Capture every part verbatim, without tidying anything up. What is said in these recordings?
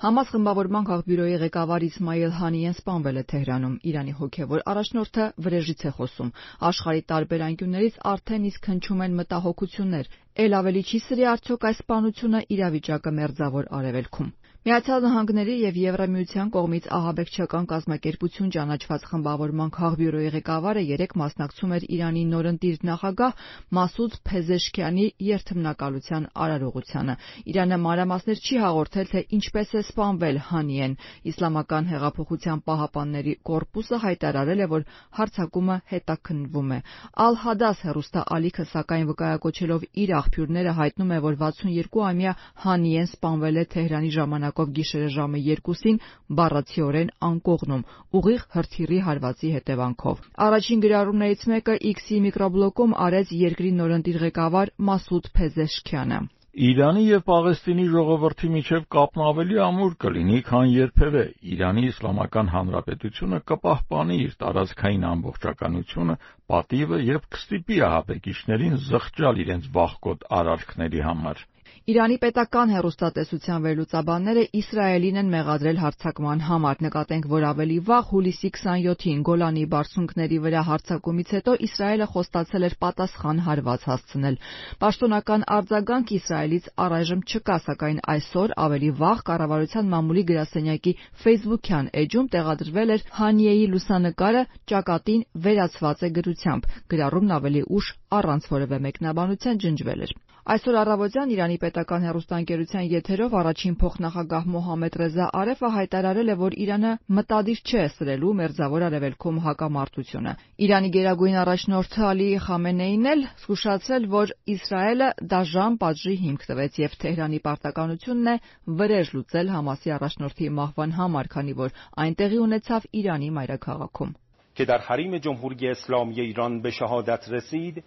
Համաս խմբավորման քաղբյուրոյի ղեկավար Իսմայիլ Հանիեն սպանվել է Թեհրանում։ Իրանի հոգևոր առաջնորդը վրեժից է խոսում։ Աշխարհի տարբեր անկյուններից արդեն իսկ հնչում են մտահոգություններ։ Էլ ավելի չի սրի արդյոք այս սպանությունը իրավիճակը Մերձավոր Արևելքում։ Միացյալ Նահանգների եւ Եվրամիության կողմից ահաբեկչական կազմակերպություն ճանաչված խմբավորման քաղբյուրոյի ղեկավարը երեկ մասնակցում էր Իրանի նորընտիր նախագահ Մասուդ Փեզեշքյանի երթմնակալության արարողությանը։ Իրանը մանրամասներ չի հաղորդել, թե ինչպես է սպանվել Հանիեն։ Իսլամական հեղափոխության պահապանների կորպուսը հայտարարել է, որ հարձակումը հետաքննվում է։ Ալ-Հադաս հեռուստաալիքը սակայն վկայակոչելով իր աղբյուրները հայտնում է, որ վաթսունյոթ-ամյա Հանիեն սպանվել է Թեհրանի ժամանակով գիշերը ժամը երկուսին բառացիորեն անկողնում, ուղիղ հրթիռի հարվածի հետևանքով։ Առաջին գրառումներից մեկը X-ի միկրոբլոգում արեց երկրի նորընտիր ղեկավար Մասուդ Փեզեշքյանը։ Իրանի եւ Պաղեստինի ժողովրդի միջև կապն ավելի ամուր կլինի, քան երբևէ։ Իրանի Իսլամական Հանրապետությունը կպահպանի իր տարածքային ամբողջականությունը, պատիվը եւ կստիպի ահաբեկիչներին զղջալ իրենց վախկոտ արարքների համար։ Իրանի պետական հեռուստատեսության վերլուծաբանները Իսրայելին են մեղադրել հարձակման համար։ Նկատենք, որ ավելի վաղ հուլիսի քսանյոթին Գոլանի բարձունքների վրա հարձակումից հետո Իսրայելը խոստացել էր պատասխան հարված հասցնել։ Պաշտոնական արձագանք Իսրայելից առայժմ չկա, սակայն այսօր ավելի վաղ կառավարության մամուլի գրասենյակի Facebook-յան էջում տեղադրվել էր Հանիեի լուսանկարը ճակատին վերացված է գրությամբ։ Գրառումն ավելի ուշ առանց որևէ մեկնաբանության ջնջվել էր։ Այսօր առավոտյան Իրանի պետական հեռուստաընկերության եթերով առաջին փոխնախագահ Մոհամմեդ Ռեզա Արեֆը հայտարարել է, որ Իրանը մտադիր չէ սրելու Մերձավոր Արևելքում հակամարտությունը։ Իրանի գերագույն առաջնորդ Ալի Խամենեին էլ զգուշացրել, որ Իսրայելը դաժան պատժի հիմք տվեց եւ Թեհրանի պարտականությունն է վրեժ լուծել Համասի առաջնորդի մահվան համար, քանի որ այն տեղի ունեցավ Իրանի մայրաքաղաքում։ که در حریم جمهوری اسلامی ایران به شهادت رسید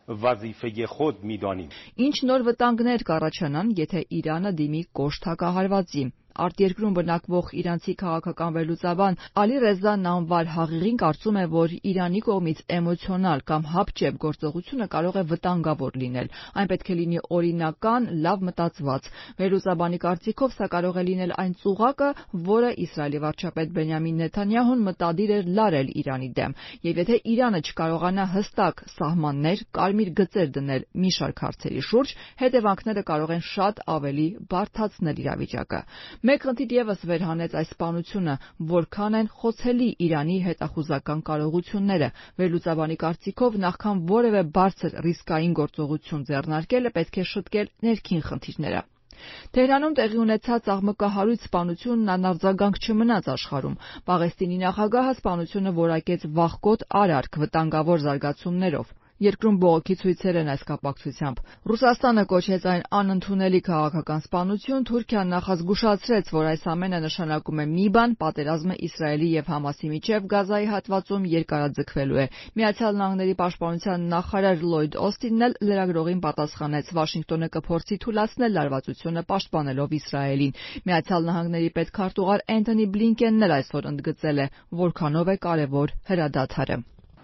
وظیفه خود می‌دانیم. Ինչ նոր վտանգներ կառաջանան, եթե Իրանը դիմի կոշտ հակահարվածի։ Արտերկրում բնակվող իրանցի քաղաքական վերլուծաբան Ալի Ռեզա Նամվար Հաղիղին կարծում է, որ Իրանի կողմից էմոցիոնալ կամ հապճեպ գործողությունը կարող է վտանգավոր լինել։ Այն պետք է լինի օրինական, լավ մտածված։ Վերլուծաբանի կարծիքով սա կարող է լինել այն ծուղակը, որը Իսրայելի վարչապետ Բենյամին Նեթանյահուն մտադիր էր լարել Իրանի դեմ։ Եվ եթե Իրանը չկարողանա հստակ սահմաններ, կարմիր գծեր դնել մի շարք հարցերի շուրջ, հետևանքները կարող են շատ ավելի բարդացնել իրավիճակը։ Մեկ խնդիր ևս վերհանեց այս սպանությունը, որքան են խոցելի Իրանի հետախուզական կարողությունները։ Վերլուծաբանի կարծիքով նախքան որևէ բարձր ռիսկային գործողություն ձեռնարկելը պետք է շտկել ներքին խնդիրները։ Թեհրանում տեղի ունեցած աղմկահարույց սպանությունն անարձագանք չմնաց աշխարհում։ Պաղեստինի նախագահը սպանությունը որակեց վախկոտ արարք վտանգավոր զարգացումներով։ Երկրում բողոքի ցույցեր են այս կապակցությամբ։ Ռուսաստանը կոչեց այն անընդունելի քաղաքական սպանություն, Թուրքիան նախազգուշացրեց, որ այս ամենը նշանակում է մի բան՝ պատերազմը Իսրայելի եւ Համասի միջև Գազայի հատվածում երկարաձգվելու է։ Միացյալ Նահանգների պաշտպանության նախարար Լլոյդ Օստինն էլ լրագրողին պատասխանեց. Վաշինգտոնը կփորձի թույլատնել լարվածությունը պաշտպանելով Իսրայելին։ Միացյալ Նահանգների պետքարտուղար Էնթոնի Բլինկենն էլ այսօր ընդգծել է, որքանով է կարևոր հրադադարը։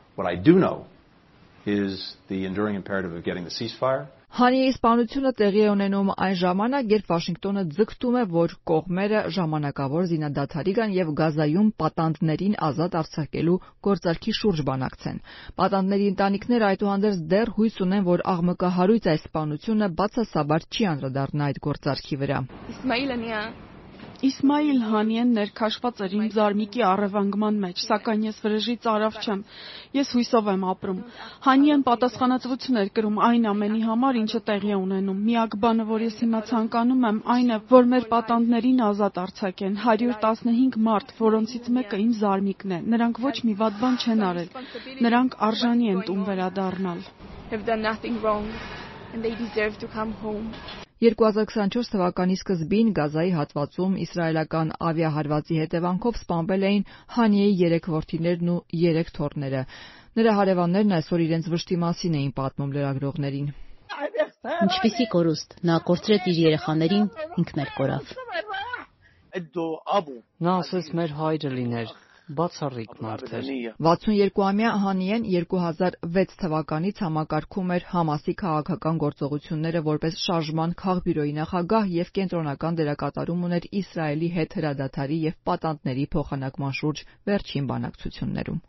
Is the enduring imperative of getting the ceasefire. Հանիեի սպանությունը տեղի է ունենում այն ժամանակ, երբ Վաշինգտոնը ձգտում է, որ կողմերը ժամանակավոր զինադադարի գան եւ Գազայում պատանդներին ազատ արձակելու գործարքի շուրջ բանակցեն։ Պատանդների ընտանիքները այդուհանդերձ դեռ հույս ունեն, որ աղմկահարույց այս սպանությունը բացասաբար չի անդրադառնա այդ գործարքի վրա։ Իսմայիլ Հանիեն ներքաշված էր իմ զարմիկի առևանգման մեջ, սակայն ես վրեժից արավ չեմ։ Ես հույսով եմ ապրում։ Հանիեն պատասխանատվություն էր կրում այն ամենի համար, ինչը տեղի է ունենում։ Միակ բանը, որ ես հիմա ցանկանում եմ, այն է, որ մեր պատանդներին ազատ արձակեն հարյուր տասնհինգ մարդ, որոնցից մեկը իմ զարմիկն է։ Նրանք ոչ մի վատ բան չեն արել։ Նրանք արժանի են տուն վերադառնալ։ երկու հազար քսանչորս թվականի սկզբին Գազայի հատվածում իսրայելական ավիահարվածի հետևանքով սպանվել էին Հանիեի երեք որդիներն ու երեք թոռները։ Նրա հարևաններն այսօր իրենց վշտի մասին էին պատմում լրագրողներին։ Ինչպիսի կորուստ, նա կորցրեց իր երեխաներին, ինքն էլ կորավ։ Նա ասաց մեր հայրը լիներ, բացառիկ մարդ էր։ վաթսունյոթամյա Հանիեն երկու հազար վեց թվականից համակարգում էր Համասի քաղաքական գործողությունները որպես շարժման քաղբյուրոյի նախագահ եւ կենտրոնական դերակատարում ուներ Իսրայելի հետ հրադադարի եւ պատանդների փոխանակման շուրջ վերջին բանակցություններում։